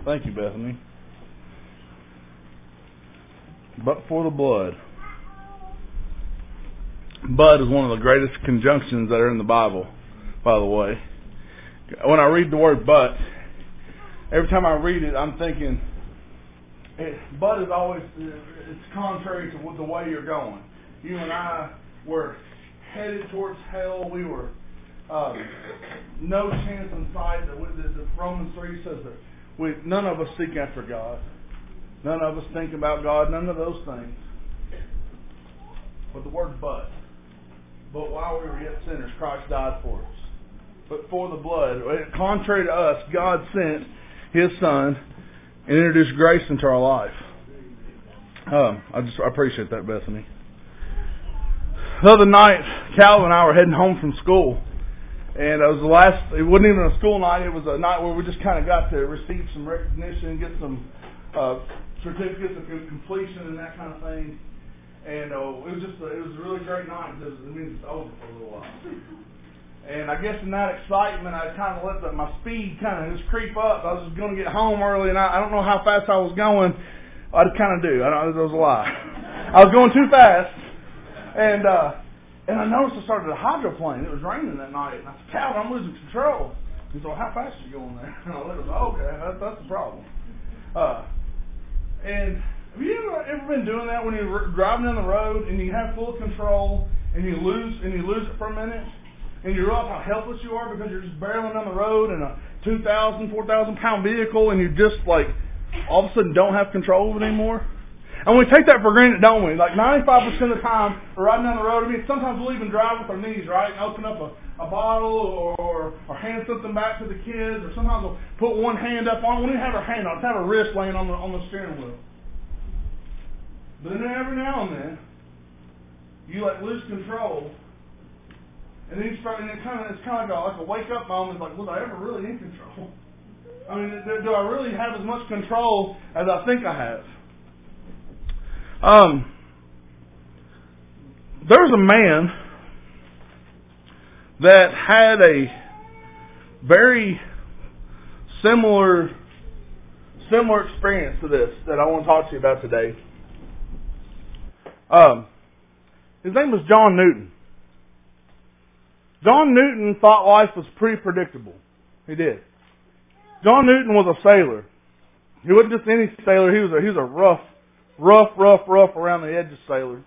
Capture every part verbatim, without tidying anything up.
Thank you, Bethany. But for the blood. But is one of the greatest conjunctions that are in the Bible, by the way. When I read the word but, every time I read it, I'm thinking, it, but is always, it's contrary to the way you're going. You and I were headed towards hell. We were um, no chance in sight. That, that Romans three says that we, none of us seek after God. None of us think about God. None of those things. But the word but. But while we were yet sinners, Christ died for us. But for the blood, contrary to us, God sent His Son and introduced grace into our life. Um, I just I appreciate that, Bethany. The other night, Calvin and I were heading home from school, and it was the last. It wasn't even a school night. It was a night where we just kind of got to receive some recognition, get some uh, certificates of completion and that kind of thing. And uh, it was just a, it was a really great night because it means it's over for a little while. And I guess in that excitement, I kind of let the, my speed kind of just creep up. I was just going to get home early, and I, I don't know how fast I was going. I just kind of do. I don't. It was a lie. I was going too fast, and uh, and I noticed I started a hydroplane. It was raining that night, and I said, "Calvin, I'm losing control." He said, well, "How fast are you going there?" And I looked. Oh, okay, that's, that's the problem. Uh, and have you ever, ever been doing that when you're driving down the road and you have full control and you lose and you lose it for a minute? And you realize how helpless you are because you're just barreling down the road in a two thousand, four thousand pound vehicle, and you just like all of a sudden don't have control of it anymore. And we take that for granted, don't we? Like ninety-five percent of the time we're riding down the road. I mean, sometimes we'll even drive with our knees, right? And open up a, a bottle or, or, or hand something back to the kids, or sometimes we'll put one hand up on. We don't have our hand on. Let's have our wrist laying on the on the steering wheel. But then every now and then, you like lose control. And then you start, and it kind of, it's kind of like a, like a wake-up moment. It's like, was I ever really in control? I mean, do, do I really have as much control as I think I have? Um, there's a man that had a very similar, similar experience to this that I want to talk to you about today. Um, his name was John Newton. John Newton thought life was pretty predictable. He did. John Newton was a sailor. He wasn't just any sailor. He was a, he was a rough, rough, rough, rough around the edges sailor.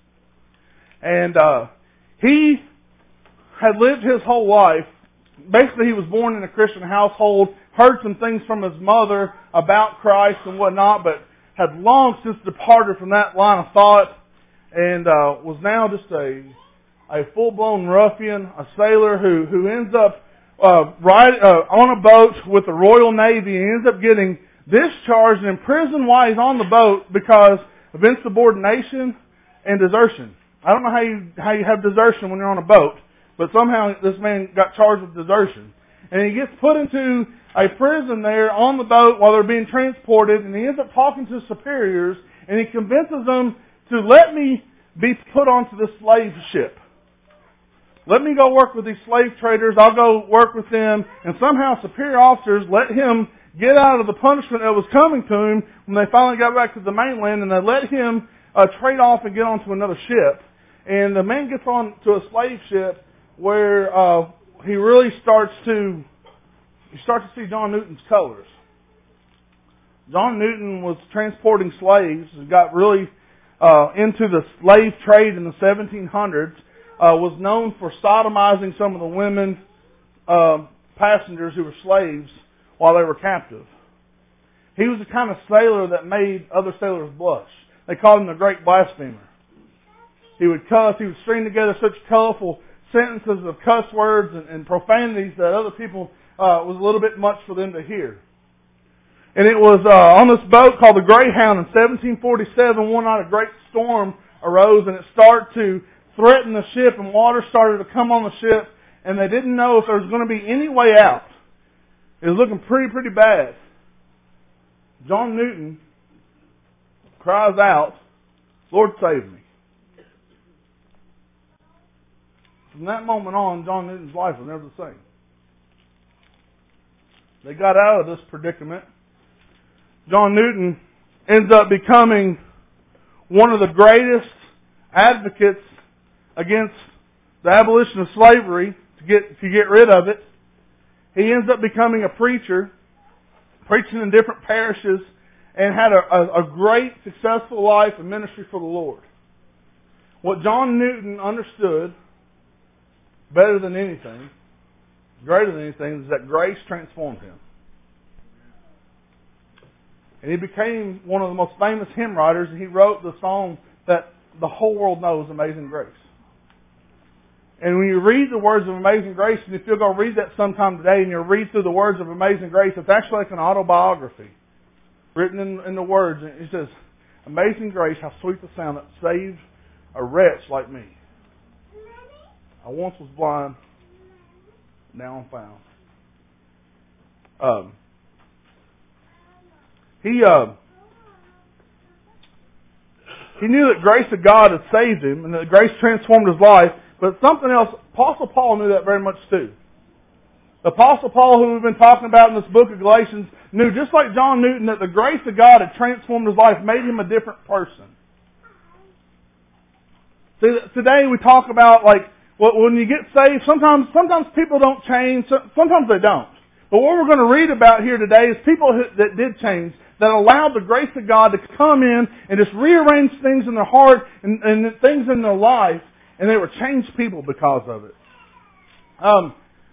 And uh, he had lived his whole life. Basically, he was born in a Christian household, heard some things from his mother about Christ and whatnot, but had long since departed from that line of thought and uh, was now just a a full-blown ruffian, a sailor who, who ends up uh, ride, uh, on a boat with the Royal Navy and ends up getting discharged and imprisoned while he's on the boat because of insubordination and desertion. I don't know how you how you have desertion when you're on a boat, but somehow this man got charged with desertion. And he gets put into a prison there on the boat while they're being transported, and he ends up talking to superiors, and he convinces them to let me be put onto the slave ship. Let me go work with these slave traders. I'll go work with them. And somehow superior officers let him get out of the punishment that was coming to him when they finally got back to the mainland, and they let him uh, trade off and get onto another ship. And the man gets on to a slave ship where uh, he really starts to you start to see John Newton's colors. John Newton was transporting slaves and got really uh, into the slave trade in the seventeen hundreds. Uh, was known for sodomizing some of the women uh, passengers who were slaves while they were captive. He was the kind of sailor that made other sailors blush. They called him the Great Blasphemer. He would cuss. He would string together such colorful sentences of cuss words and, and profanities that other people uh, was a little bit much for them to hear. And it was uh, on this boat called the Greyhound in seventeen forty-seven. One night a great storm arose, and it started to threatened the ship, and water started to come on the ship, and they didn't know if there was going to be any way out. It was looking pretty, pretty bad. John Newton cries out, "Lord, save me." From that moment on, John Newton's life was never the same. They got out of this predicament. John Newton ends up becoming one of the greatest advocates against the abolition of slavery to get to get rid of it. He ends up becoming a preacher, preaching in different parishes, and had a, a, a great, successful life and ministry for the Lord. What John Newton understood better than anything, greater than anything, is that grace transformed him. And he became one of the most famous hymn writers, and he wrote the song that the whole world knows, Amazing Grace. And when you read the words of Amazing Grace, and if you'll go read that sometime today, and you'll read through the words of Amazing Grace, it's actually like an autobiography written in, in the words. And it says, Amazing Grace, how sweet the sound that saved a wretch like me. I once was blind, now I'm found. Um, he uh, he knew that grace of God had saved him, and that grace transformed his life. But something else, Apostle Paul knew that very much too. The Apostle Paul, who we've been talking about in this book of Galatians, knew just like John Newton that the grace of God had transformed his life, made him a different person. See, today we talk about like when you get saved, sometimes sometimes people don't change, sometimes they don't. But what we're going to read about here today is people that did change, that allowed the grace of God to come in and just rearrange things in their heart and, and things in their life, and they were changed people because of it. Um,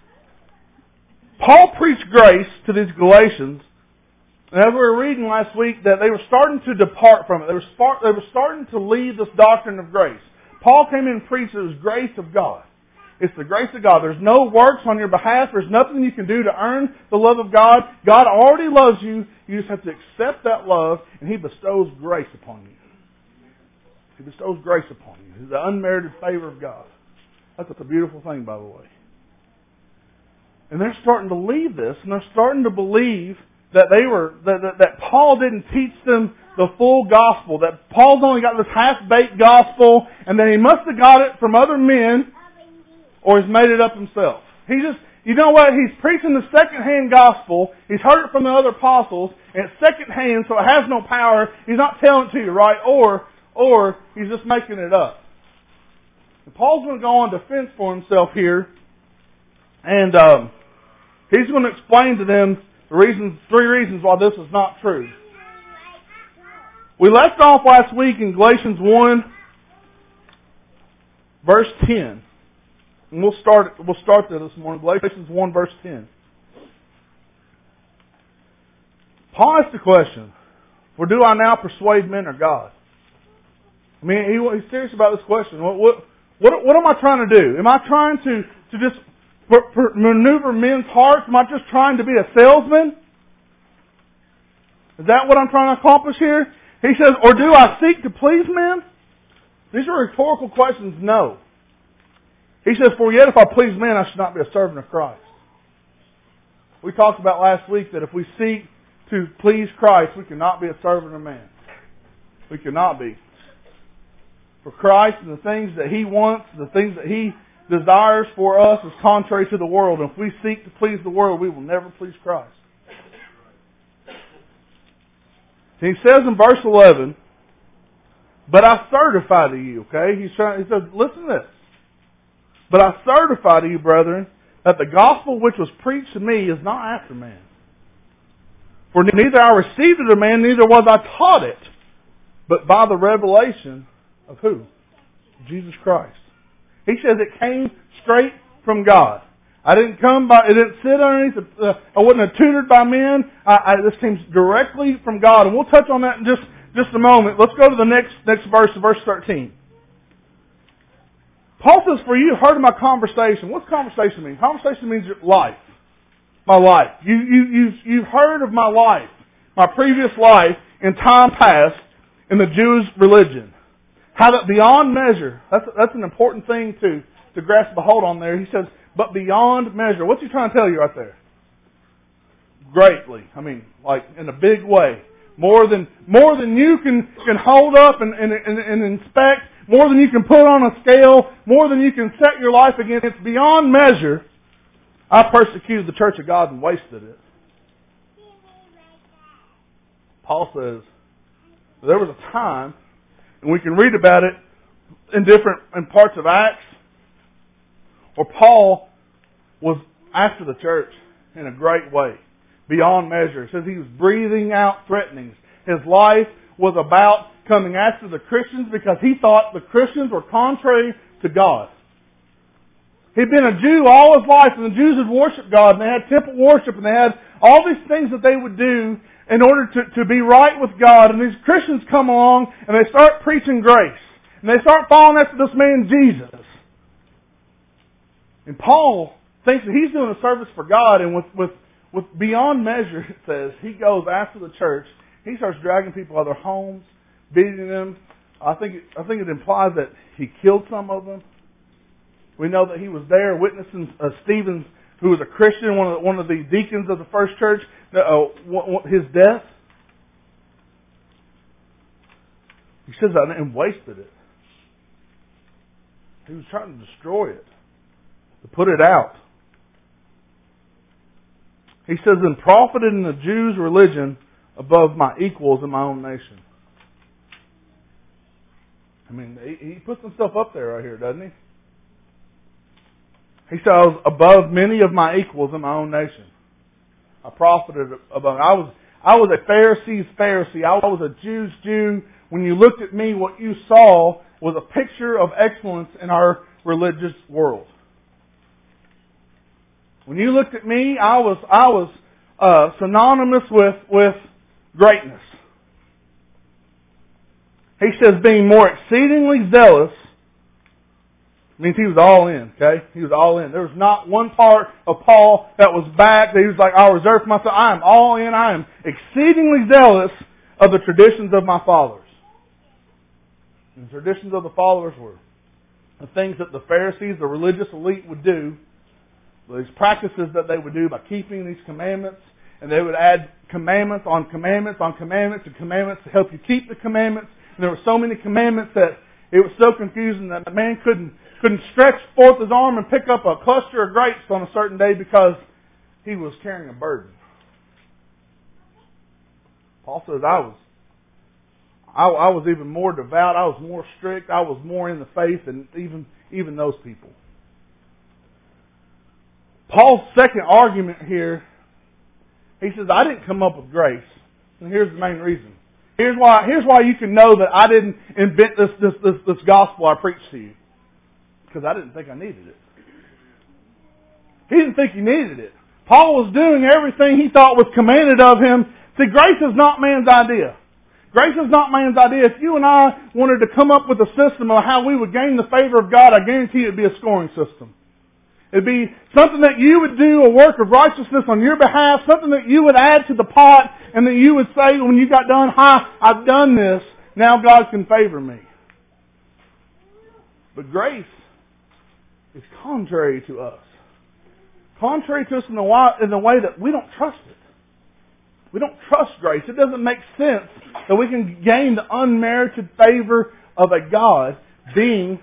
Paul preached grace to these Galatians, and as we were reading last week, that they were starting to depart from it. They were, start, they were starting to leave this doctrine of grace. Paul came in and preached it was grace of God. It's the grace of God. There's no works on your behalf. There's nothing you can do to earn the love of God. God already loves you. You just have to accept that love, and He bestows grace upon you. He bestows grace upon you. It's the unmerited favor of God. That's a beautiful thing, by the way. And they're starting to leave this, and they're starting to believe that they were that, that, that Paul didn't teach them the full gospel, that Paul's only got this half-baked gospel, and that he must have got it from other men, or he's made it up himself. He just, you know what, he's preaching the second-hand gospel, he's heard it from the other apostles, and it's second-hand, so it has no power, he's not telling it to you, right? Or, or he's just making it up. And Paul's going to go on defense for himself here, and um, he's going to explain to them the reasons, three reasons why this is not true. We left off last week in Galatians one, verse ten. And we'll start we'll start there this morning. Galatians one, verse ten. Paul asked the question, for do I now persuade men or God? I mean, he, he's serious about this question. What, what, what, what am I trying to do? Am I trying to, to just per, per, maneuver men's hearts? Am I just trying to be a salesman? Is that what I'm trying to accomplish here? He says, or do I seek to please men? These are rhetorical questions. No. He says, for yet if I please men, I should not be a servant of Christ. We talked about last week that if we seek to please Christ, we cannot be a servant of man. We cannot be. For Christ and the things that He wants, the things that He desires for us is contrary to the world. And if we seek to please the world, we will never please Christ. He says in verse eleven, but I certify to you, okay? He's trying, he says, listen to this. But I certify to you, brethren, that the gospel which was preached to me is not after man. For neither I received it of man, neither was I taught it, but by the revelation of who? Jesus Christ. He says it came straight from God. I didn't come by, it didn't sit underneath, uh, I wasn't tutored by men. I, I, this came directly from God. And we'll touch on that in just, just a moment. Let's go to the next, next verse, verse thirteen. Paul says, for you heard of my conversation. What's conversation mean? Conversation means your life. My life. You, you, you've, you've heard of my life. My previous life in time past in the Jewish religion. How that beyond measure, that's, that's an important thing to, to grasp a hold on there. He says, but beyond measure. What's he trying to tell you right there? Greatly. I mean, like in a big way. More than more than you can, can hold up and, and, and, and inspect. More than you can put on a scale. More than you can set your life against. It's beyond measure. I persecuted the church of God and wasted it. Paul says, there was a time, and we can read about it in different in parts of Acts, where Paul was after the church in a great way, beyond measure. It says he was breathing out threatenings. His life was about coming after the Christians because he thought the Christians were contrary to God. He'd been a Jew all his life, and the Jews would worship God, and they had temple worship, and they had all these things that they would do in order to, to be right with God. And these Christians come along, and they start preaching grace. And they start following after this man, Jesus. And Paul thinks that he's doing a service for God, and with, with, with beyond measure, it says, he goes after the church. He starts dragging people out of their homes, beating them. I think it, I think it implies that he killed some of them. We know that he was there witnessing uh, Stephen, who was a Christian, one of the, one of the deacons of the first church, uh, his death. He says that and wasted it. He was trying to destroy it, to put it out. He says, and profited in the Jews' religion above my equals in my own nation. I mean, he, he puts himself up there right here, doesn't he? He said, I was above many of my equals in my own nation. I profited above. I was I was a Pharisee's Pharisee. I was a Jew's Jew. When you looked at me, what you saw was a picture of excellence in our religious world. When you looked at me, I was I was uh, synonymous with with greatness. He says, being more exceedingly zealous means he was all in, okay? He was all in. There was not one part of Paul that was back that he was like, I'll reserve for myself. I am all in. I am exceedingly zealous of the traditions of my fathers. And the traditions of the fathers were the things that the Pharisees, the religious elite, would do, these practices that they would do by keeping these commandments, and they would add commandments on commandments on commandments and commandments to help you keep the commandments. And there were so many commandments that it was so confusing that a man couldn't couldn't stretch forth his arm and pick up a cluster of grapes on a certain day because he was carrying a burden. Paul says, I was I, I was even more devout, I was more strict, I was more in the faith than even, even those people. Paul's second argument here, he says, I didn't come up with grace. And here's the main reason. Here's why, here's why you can know that I didn't invent this, this, this, this gospel I preached to you. Because I didn't think I needed it. He didn't think he needed it. Paul was doing everything he thought was commanded of him. See, grace is not man's idea. Grace is not man's idea. If you and I wanted to come up with a system of how we would gain the favor of God, I guarantee it would be a scoring system. It'd be something that you would do, a work of righteousness on your behalf, something that you would add to the pot, and that you would say when you got done, hi, I've done this, now God can favor me. But grace is contrary to us. Contrary to us in the way, in the way that we don't trust it. We don't trust grace. It doesn't make sense that we can gain the unmerited favor of a God being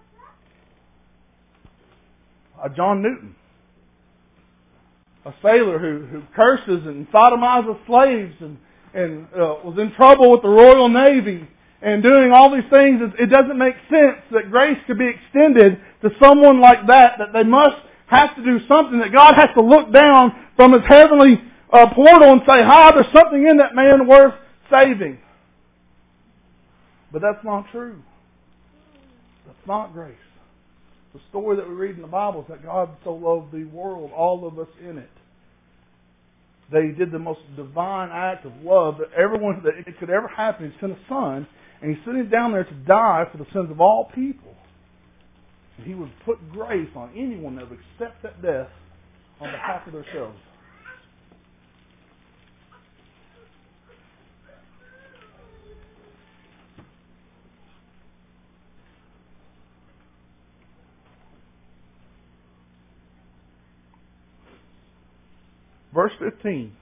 a John Newton. A sailor who, who curses and sodomizes slaves and, and uh, was in trouble with the Royal Navy and doing all these things. It doesn't make sense that grace could be extended to someone like that, that they must have to do something, that God has to look down from His heavenly uh, portal and say, hi, there's something in that man worth saving. But that's not true. That's not grace. The story that we read in the Bible is that God so loved the world, all of us in it. They did the most divine act of love that everyone that it could ever happen. He sent a son, and He sent Him down there to die for the sins of all people. And He would put grace on anyone that would accept that death on behalf of themselves. Verse fifteen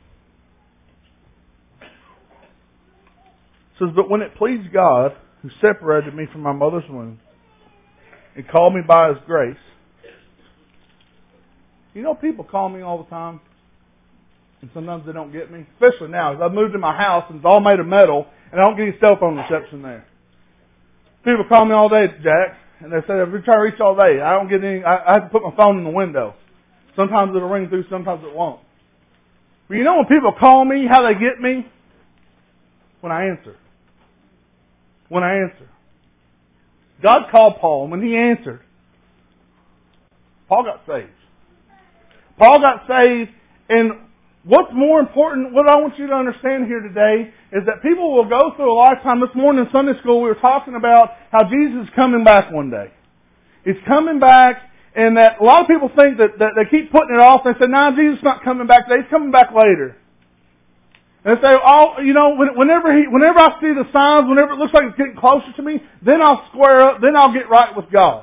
says, but when it pleased God, who separated me from my mother's womb and called me by His grace. You know, people call me all the time. And sometimes they don't get me. Especially now, as I've moved in my house and it's all made of metal, and I don't get any cell phone reception there. People call me all day, Jack, and they say, I've been trying to reach all day. I don't get any, I, I have to put my phone in the window. Sometimes it'll ring through, sometimes it won't. But you know when people call me, how they get me? When I answer. When I answer. God called Paul, and when he answered, Paul got saved. Paul got saved, and what's more important, what I want you to understand here today, is that people will go through a lifetime. This morning in Sunday school, we were talking about how Jesus is coming back one day. He's coming back, and that a lot of people think that, that they keep putting it off. They say, nah, Jesus is not coming back today. He's coming back later. And they say, oh, you know, whenever he, whenever I see the signs, whenever it looks like it's getting closer to me, then I'll square up, then I'll get right with God.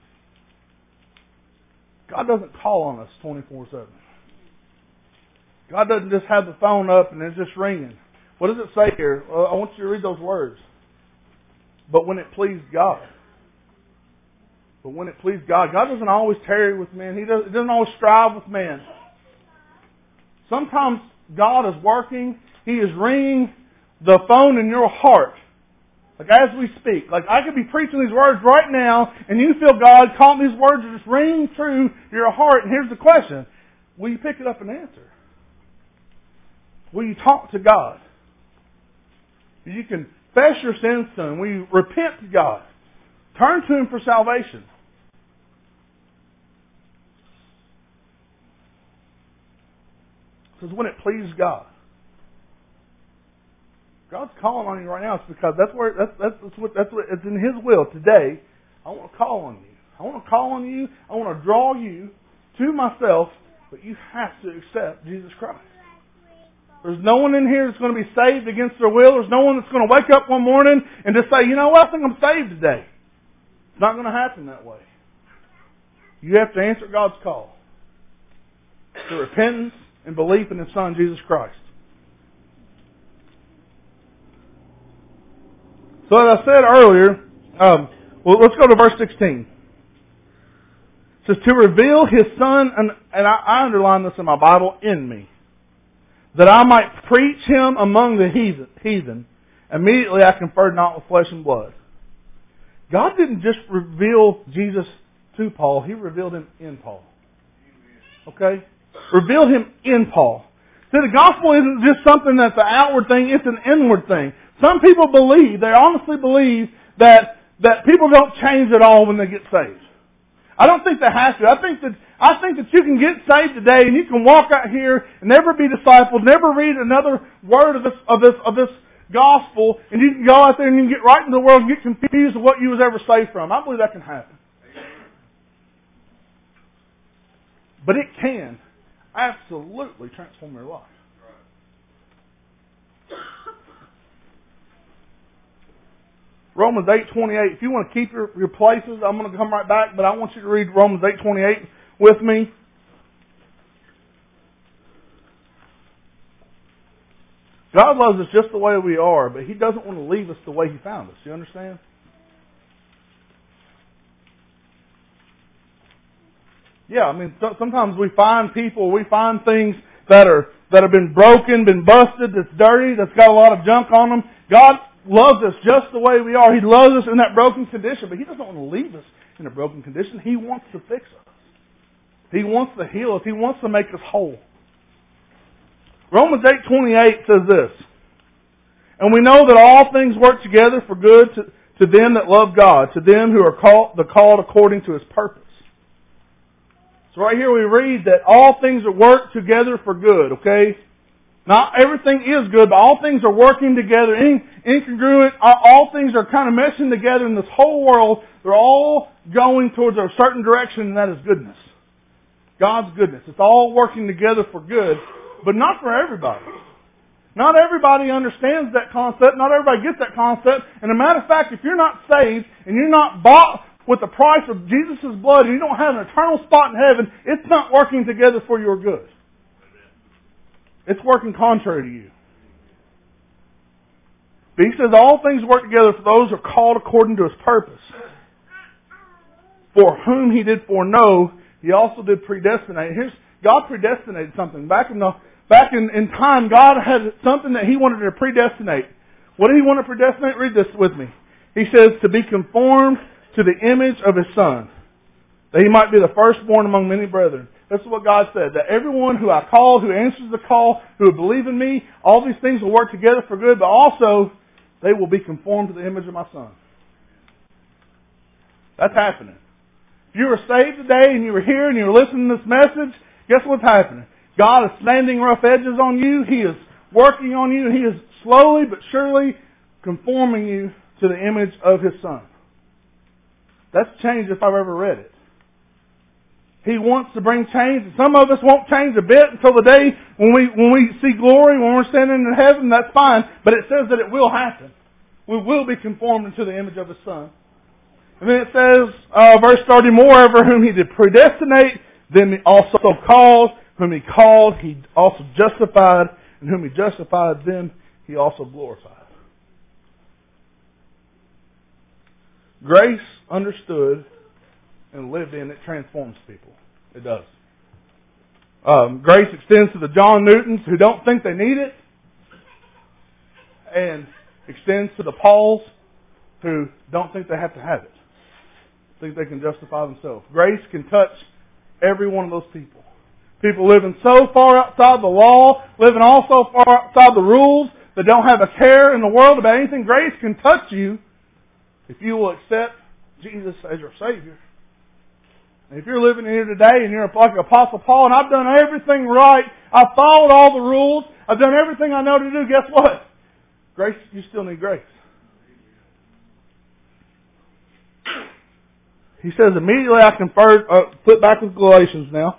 God doesn't call on us twenty-four seven. God doesn't just have the phone up and it's just ringing. What does it say here? Well, I want you to read those words. But when it pleased God. But when it pleased God. God doesn't always tarry with men. He doesn't, doesn't always strive with men. Sometimes God is working. He is ringing the phone in your heart. Like as we speak. Like I could be preaching these words right now and you feel God calling these words are just ringing through your heart. And here's the question. Will you pick it up and answer? Will you talk to God? You confess your sins to Him. Will you repent to God? Turn to Him for salvation. It says when it pleased God. God's calling on you right now. It's because that's where that's that's, that's what that's what it's in His will today. I want to call on you. I want to call on you. I want to draw you to myself, but you have to accept Jesus Christ. There's no one in here that's going to be saved against their will. There's no one that's going to wake up one morning and just say, you know what, I think I'm saved today. It's not going to happen that way. You have to answer God's call to repentance and belief in His Son, Jesus Christ. So as I said earlier, um, well, let's go to verse sixteen. It says, to reveal His Son, and, and I, I underline this in my Bible, in me, that I might preach Him among the heathen. heathen. Immediately I conferred not with flesh and blood. God didn't just reveal Jesus to Paul, He revealed Him in Paul. Okay? Revealed Him in Paul. See, the gospel isn't just something that's an outward thing, it's an inward thing. Some people believe, they honestly believe, that, that people don't change at all when they get saved. I don't think they have to. I think that I think that you can get saved today and you can walk out here and never be discipled, never read another word of this of this of this gospel, and you can go out there and you can get right into the world and get confused of what you was ever saved from. I believe that can happen. But it can absolutely transform your life. Romans eight twenty-eight. If you want to keep your, your places, I'm going to come right back, but I want you to read Romans eight twenty-eight with me. God loves us just the way we are, but He doesn't want to leave us the way He found us. Do you understand? Yeah, I mean, sometimes we find people, we find things that are that have been broken, been busted, that's dirty, that's got a lot of junk on them. God loves us just the way we are. He loves us in that broken condition, but He doesn't want to leave us in a broken condition. He wants to fix us. He wants to heal us. He wants to make us whole. Romans eight twenty-eight says this, and we know that all things work together for good to, to them that love God, to them who are called, the called according to His purpose. So right here we read that all things work together for good, okay? Not everything is good, but all things are working together, in, incongruent. All things are kind of meshing together in this whole world. They're all going towards a certain direction, and that is goodness. God's goodness. It's all working together for good, but not for everybody. Not everybody understands that concept. Not everybody gets that concept. And a matter of fact, if you're not saved and you're not bought with the price of Jesus' blood and you don't have an eternal spot in heaven, it's not working together for your good. It's working contrary to you. But He says all things work together for those who are called according to His purpose. For whom He did foreknow, He also did predestinate. Here's God predestinated something. Back in the Back in, in time, God had something that He wanted to predestinate. What did He want to predestinate? Read this with me. He says, to be conformed to the image of His Son, that He might be the firstborn among many brethren. This is what God said, that everyone who I call, who answers the call, who will believe in me, all these things will work together for good, but also they will be conformed to the image of my Son. That's happening. If you were saved today and you were here and you were listening to this message, guess what's happening? God is sanding rough edges on you. He is working on you. He is slowly but surely conforming you to the image of His Son. That's changed if I've ever read it. He wants to bring change. Some of us won't change a bit until the day when we when we see glory, when we're standing in heaven. That's fine. But it says that it will happen. We will be conformed into the image of His Son. And then it says, uh, verse thirty, moreover, whom He did predestinate, then He also called. Whom He called, He also justified. And whom He justified, then He also glorified. Grace understood and lived in, it transforms people. It does. Um, grace extends to the John Newtons who don't think they need it, and extends to the Pauls who don't think they have to have it. Think they can justify themselves. Grace can touch every one of those people. People living so far outside the law, living all so far outside the rules, that don't have a care in the world about anything. Grace can touch you if you will accept Jesus as your Savior. And if you're living here today and you're like Apostle Paul, and I've done everything right, I've followed all the rules, I've done everything I know to do, guess what? Grace, you still need grace. He says, immediately I conferred, uh, flip back with Galatians now.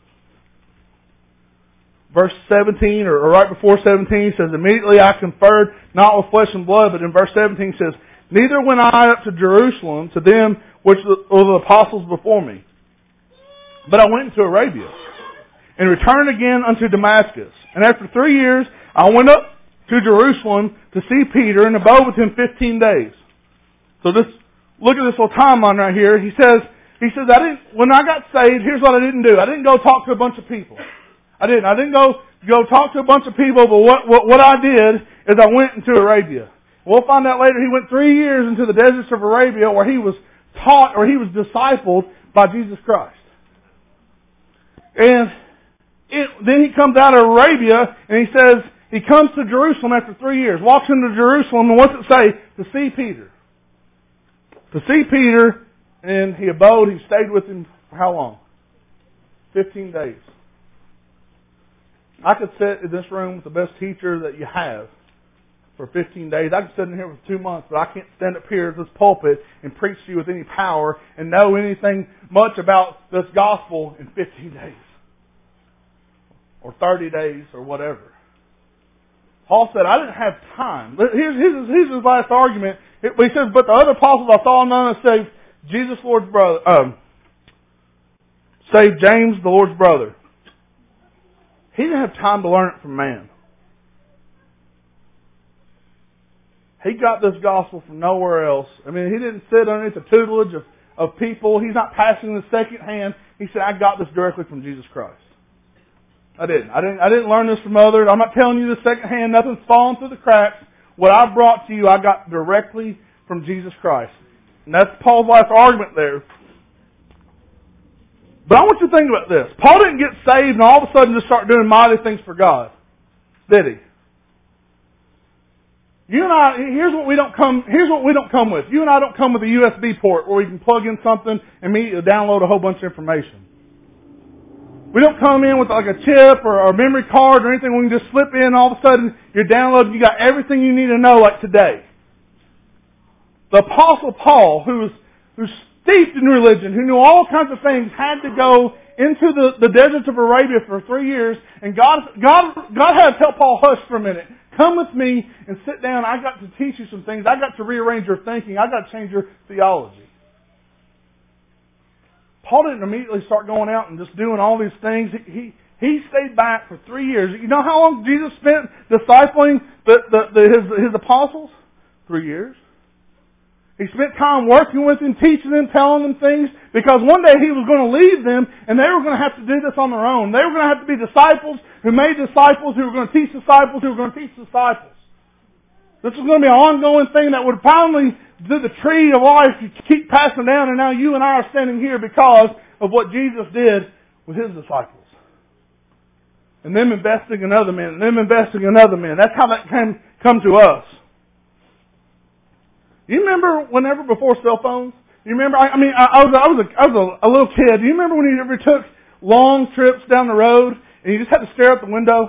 Verse seventeen, or, or right before seventeen, says, immediately I conferred not with flesh and blood, but in verse seventeen says, neither went I up to Jerusalem to them which were the apostles before me, but I went into Arabia, and returned again unto Damascus. And after three years I went up to Jerusalem to see Peter, and abode with him fifteen days. So this, look at this little timeline right here. He says, he says, I didn't, when I got saved, here's what I didn't do. I didn't go talk to a bunch of people. I didn't. I didn't go go talk to a bunch of people, but what, what, what I did is I went into Arabia. We'll find out later he went three years into the deserts of Arabia where he was taught, or he was discipled by Jesus Christ. And it, then he comes out of Arabia and he says, he comes to Jerusalem after three years, walks into Jerusalem, and what's it say? To see Peter. To see Peter, and he abode, he stayed with him for how long? Fifteen days. I could sit in this room with the best teacher that you have for fifteen days. I could sit in here for two months, but I can't stand up here at this pulpit and preach to you with any power and know anything much about this gospel in fifteen days. Or thirty days, or whatever. Paul said, I didn't have time. Here's, here's, here's his last argument. He says, but the other apostles I saw none save Jesus, Lord's brother, um, save James, the Lord's brother. He didn't have time to learn it from man. He got this gospel from nowhere else. I mean, he didn't sit underneath the tutelage of, of people. He's not passing the second hand. He said, I got this directly from Jesus Christ. I didn't. I didn't I didn't learn this from others. I'm not telling you the second hand. Nothing's falling through the cracks. What I brought to you, I got directly from Jesus Christ. And that's Paul's last argument there. But I want you to think about this. Paul didn't get saved and all of a sudden just start doing mighty things for God. Did he? You and I, here's what we don't come, here's what we don't come with. You and I don't come with a U S B port where we can plug in something and immediately download a whole bunch of information. We don't come in with like a chip or a memory card or anything. We can just slip in and all of a sudden you're downloading, you got everything you need to know like today. The Apostle Paul, who was, who's steeped in religion, who knew all kinds of things, had to go into the, the deserts of Arabia for three years, and God, God, God had to tell Paul, hush for a minute. Come with me and sit down. I got to teach you some things. I got to rearrange your thinking. I got to change your theology. Paul didn't immediately start going out and just doing all these things. He, he, he stayed back for three years. You know how long Jesus spent discipling the, the, the, his, his apostles? Three years. He spent time working with them, teaching them, telling them things, because one day He was going to leave them, and they were going to have to do this on their own. They were going to have to be disciples who made disciples, who were going to teach disciples, who were going to teach disciples. This was going to be an ongoing thing that would finally do the tree of life keep passing down, and now you and I are standing here because of what Jesus did with His disciples. And them investing in other men, and them investing in other men. That's how that came come to us. You remember whenever before cell phones? You remember? I, I mean, I, I was I was, a, I was a, a little kid. Do you remember when you ever took long trips down the road and you just had to stare out the window?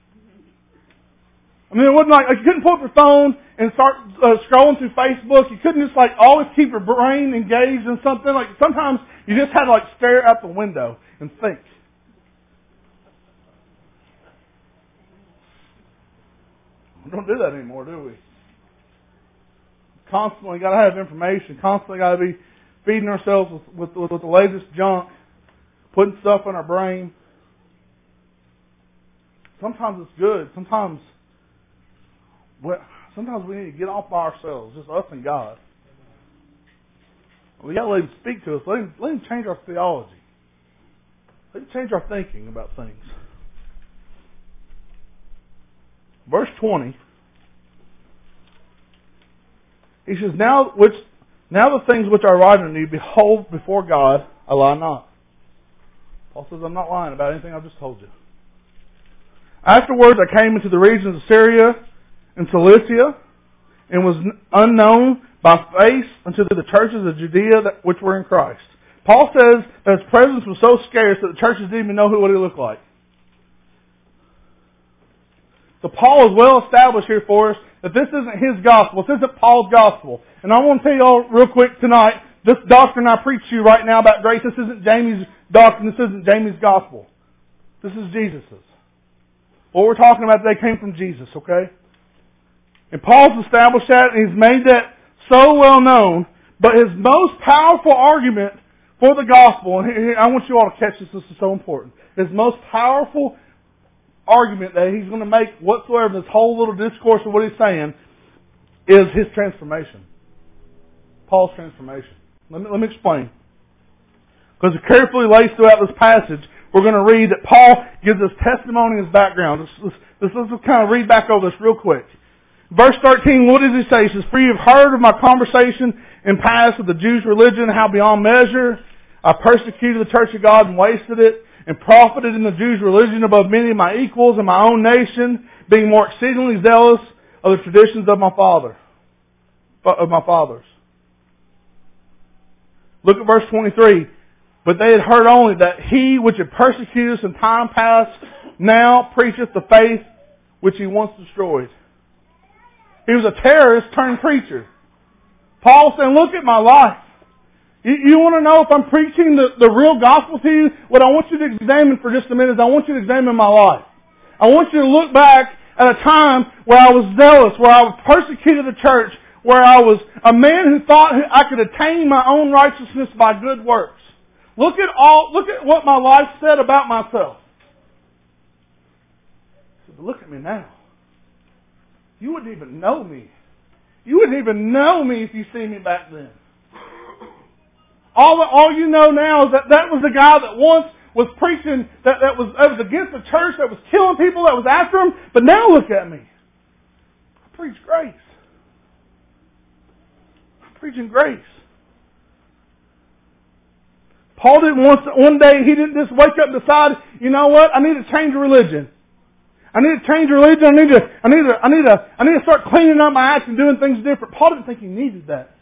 I mean, it wasn't like, like you couldn't pull up your phone and start uh, scrolling through Facebook. You couldn't just like always keep your brain engaged in something. Like sometimes you just had to like stare out the window and think. We don't do that anymore, do we? Constantly got to have information. Constantly got to be feeding ourselves with, with, with the latest junk, putting stuff in our brain. Sometimes it's good. Sometimes, sometimes we need to get off by ourselves, just us and God. We got to let Him speak to us. Let Him, let him change our theology. Let Him change our thinking about things. Verse twenty. He says, now which now the things which I write unto you, behold, before God, I lie not. Paul says, I'm not lying about anything I've just told you. Afterwards I came into the regions of Syria and Cilicia, and was unknown by face unto the churches of Judea that, which were in Christ. Paul says that his presence was so scarce that the churches didn't even know who what he looked like. So Paul is well established here for us that this isn't his gospel. This isn't Paul's gospel. And I want to tell you all real quick tonight, this doctrine I preach to you right now about grace, this isn't Jamie's doctrine. This isn't Jamie's gospel. This is Jesus's. What we're talking about today came from Jesus, okay? And Paul's established that, and he's made that so well known. But his most powerful argument for the gospel, and I want you all to catch this, this is so important. His most powerful argument that he's going to make whatsoever, this whole little discourse of what he's saying, is his transformation. Paul's transformation. Let me, let me explain. Because it carefully lays throughout this passage, we're going to read that Paul gives us testimony in his background. Let's, let's, let's kind of read back over this real quick. Verse thirteen, what does he say? He says, for you have heard of my conversation in past with the Jews' religion, how beyond measure I persecuted the church of God and wasted it, and profited in the Jews' religion above many of my equals in my own nation, being more exceedingly zealous of the traditions of my father, of my fathers. Look at verse twenty-three. But they had heard only that he which had persecuted us in time past now preacheth the faith which he once destroyed. He was a terrorist turned preacher. Paul saying, look at my life. You, you want to know if I'm preaching the, the real gospel to you? What I want you to examine for just a minute is I want you to examine my life. I want you to look back at a time where I was zealous, where I persecuted the church, where I was a man who thought I could attain my own righteousness by good works. Look at all. Look at what my life said about myself. He said, look at me now. You wouldn't even know me. You wouldn't even know me if you see me back then. All, all you know now is that that was the guy that once was preaching, that, that, was, that was against the church, that was killing people, that was after him. But now look at me. I preach grace. I'm preaching grace. Paul didn't once, one day, he didn't just wake up and decide, you know what, I need to change religion. I need to change religion. I need to, I need to, I need to, I need to start cleaning up my acts and doing things different. Paul didn't think he needed that.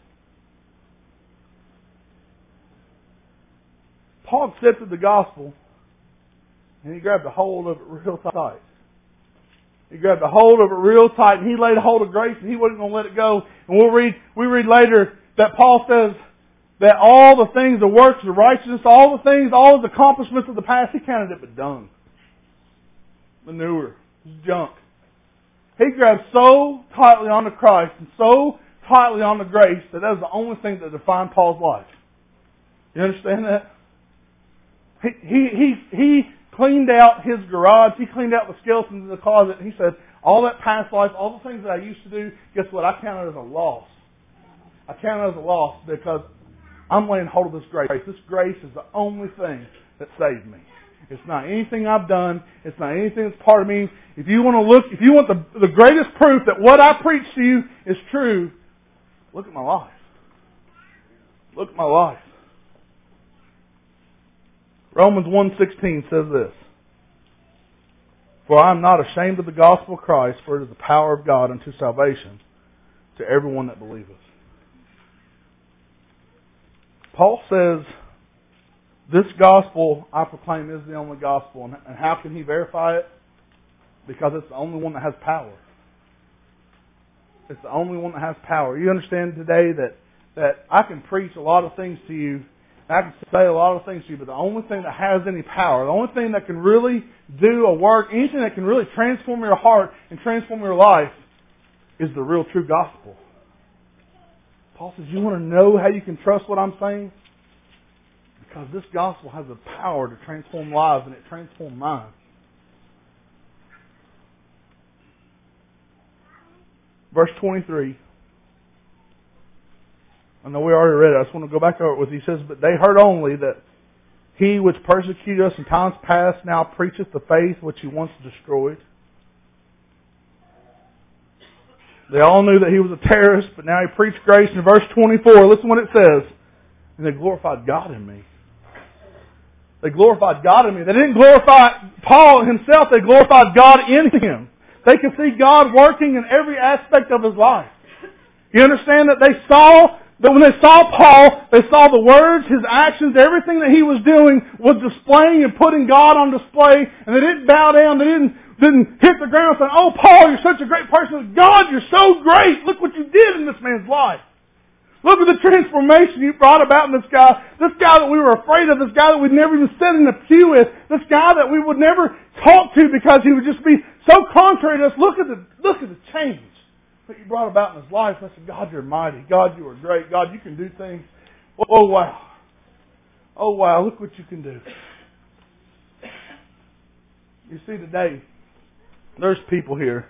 Paul accepted the gospel, and he grabbed a hold of it real tight. He grabbed a hold of it real tight, and he laid a hold of grace, and he wasn't going to let it go. And we'll read, we read later that Paul says that all the things, the works, the righteousness, all the things, all of the accomplishments of the past, he counted it but dung. Manure. Junk. He grabbed so tightly onto Christ and so tightly onto grace that that was the only thing that defined Paul's life. You understand that? He, he, he, he cleaned out his garage. He cleaned out the skeletons in the closet. And he said, all that past life, all the things that I used to do, guess what? I counted as a loss. I count it as a loss because I'm laying hold of this grace. This grace is the only thing that saved me. It's not anything I've done. It's not anything that's part of me. If you want to look, if you want the, the greatest proof that what I preach to you is true, look at my life. Look at my life. Romans one sixteen says this. For I am not ashamed of the gospel of Christ, for it is the power of God unto salvation to everyone that believeth. Paul says, this gospel I proclaim is the only gospel. And how can he verify it? Because it's the only one that has power. It's the only one that has power. You understand today that, that I can preach a lot of things to you. I can say a lot of things to you, but the only thing that has any power, the only thing that can really do a work, anything that can really transform your heart and transform your life is the real true gospel. Paul says, you want to know how you can trust what I'm saying? Because this gospel has the power to transform lives, and it transformed mine. Verse twenty-three. I know we already read it. I just want to go back over it with you. He says, but they heard only that he which persecuted us in times past now preacheth the faith which he once destroyed. They all knew that he was a terrorist, but now he preached grace. In verse twenty-four, listen what it says. And they glorified God in me. They glorified God in me. They didn't glorify Paul himself. They glorified God in him. They could see God working in every aspect of his life. You understand that they saw, that when they saw Paul, they saw the words, his actions, everything that he was doing was displaying and putting God on display. And they didn't bow down. They didn't, didn't hit the ground saying, oh, Paul, you're such a great person. God, you're so great. Look what you did in this man's life. Look at the transformation you brought about in this guy. This guy that we were afraid of. This guy that we'd never even sit in the pew with. This guy that we would never talk to because he would just be so contrary to us. Look at the, look at the change that you brought about in his life. I said, God, you're mighty. God, you are great. God, you can do things. Oh, wow. Oh, wow. Look what you can do. You see, today, there's people here.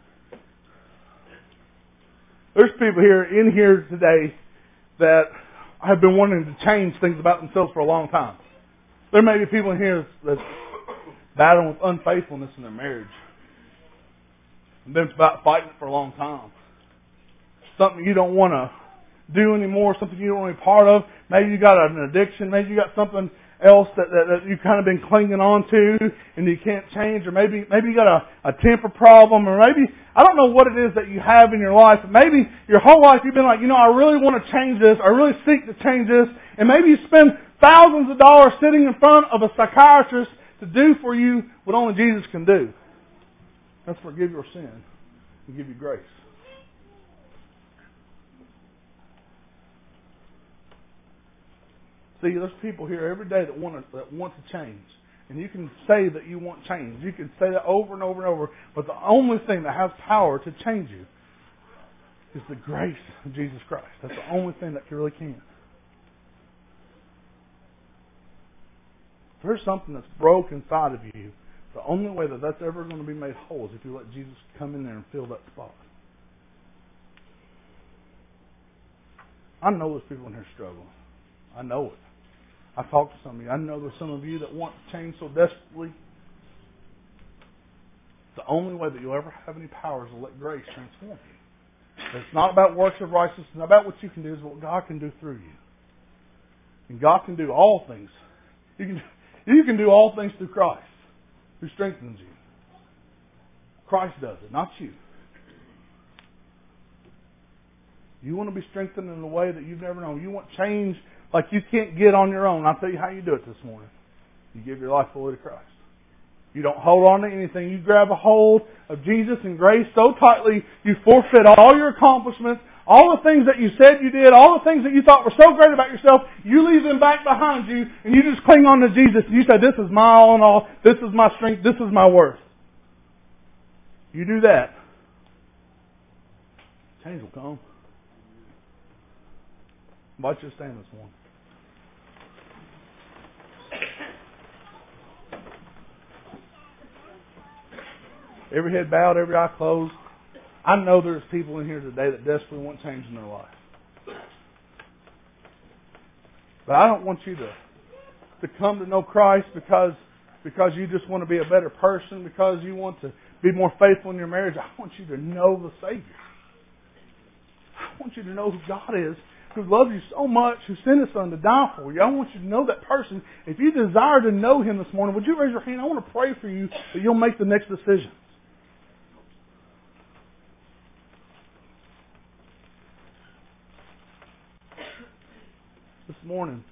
There's people here in here today that have been wanting to change things about themselves for a long time. There may be people in here that's battling with unfaithfulness in their marriage. And been about fighting it for a long time. Something you don't want to do anymore, something you don't want to be part of. Maybe you got an addiction, maybe you got something else that, that, that you've kind of been clinging on to and you can't change, or maybe maybe you got a, a temper problem, or maybe, I don't know what it is that you have in your life, but maybe your whole life you've been like, you know, I really want to change this, I really seek to change this, and maybe you spend thousands of dollars sitting in front of a psychiatrist to do for you what only Jesus can do. That's forgive your sin and give you grace. See, there's people here every day that want to, that want to change. And you can say that you want change. You can say that over and over and over. But the only thing that has power to change you is the grace of Jesus Christ. That's the only thing that really can. If there's something that's broke inside of you, the only way that that's ever going to be made whole is if you let Jesus come in there and fill that spot. I know there's people in here struggling. I know it. I talked to some of you. I know there's some of you that want to change so desperately. The only way that you'll ever have any power is to let grace transform you. It's not about works of righteousness. It's not about what you can do. It's what God can do through you. And God can do all things. You can, you can do all things through Christ, who strengthens you. Christ does it, not you. You want to be strengthened in a way that you've never known. You want change like you can't get on your own. I'll tell you how you do it this morning. You give your life fully to Christ. You don't hold on to anything. You grab a hold of Jesus and grace so tightly, you forfeit all your accomplishments, all the things that you said you did, all the things that you thought were so great about yourself, you leave them back behind you, and you just cling on to Jesus, and you say, this is my all in all, this is my strength, this is my worth. You do that, change will come. I invite you to stand this morning. Every head bowed, every eye closed. I know there's people in here today that desperately want change in their life. But I don't want you to, to come to know Christ because, because you just want to be a better person, because you want to be more faithful in your marriage. I want you to know the Savior. I want you to know who God is, who loves you so much, who sent His Son to die for you. I want you to know that person. If you desire to know Him this morning, would you raise your hand? I want to pray for you that you'll make the next decision. This morning,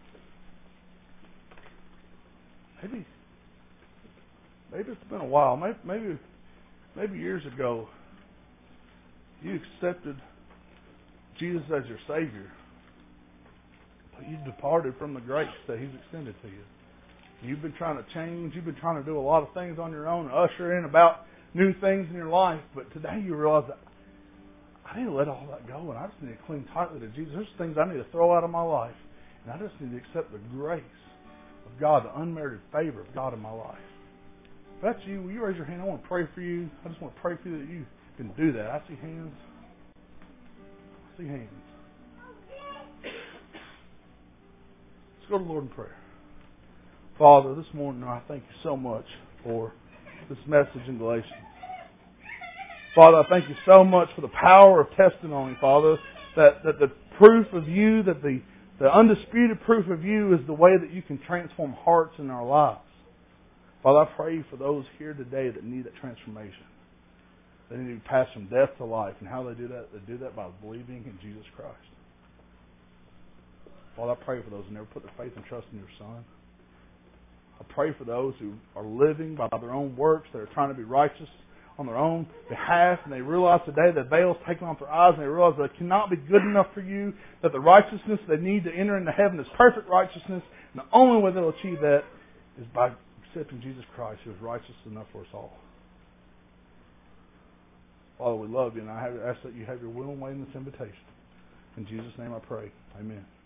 maybe, maybe it's been a while. Maybe, maybe, maybe years ago, you accepted Jesus as your Savior, but you departed from the grace that He's extended to you. You've been trying to change. You've been trying to do a lot of things on your own, usher in about new things in your life. But today you realize that I need to let all that go, and I just need to cling tightly to Jesus. There's things I need to throw out of my life, and I just need to accept the grace of God, the unmerited favor of God in my life. If that's you, will you raise your hand? I want to pray for you. I just want to pray for you that you can do that. I see hands. I see hands. Let's go to the Lord in prayer. Father, this morning I thank you so much for this message in Galatians. Father, I thank you so much for the power of testimony, Father, that, that the proof of you, that the, the undisputed proof of you is the way that you can transform hearts in our lives. Father, I pray for those here today that need that transformation. They need to pass from death to life. And how they do that? They do that by believing in Jesus Christ. Father, I pray for those who never put their faith and trust in your Son. I pray for those who are living by their own works, that are trying to be righteous on their own behalf, and they realize today that veil's taken off their eyes, and they realize that it cannot be good enough for you, that the righteousness they need to enter into heaven is perfect righteousness, and the only way they'll achieve that is by accepting Jesus Christ, who is righteous enough for us all. Father, we love you, and I ask that you have your will and way in this invitation. In Jesus' name I pray. Amen.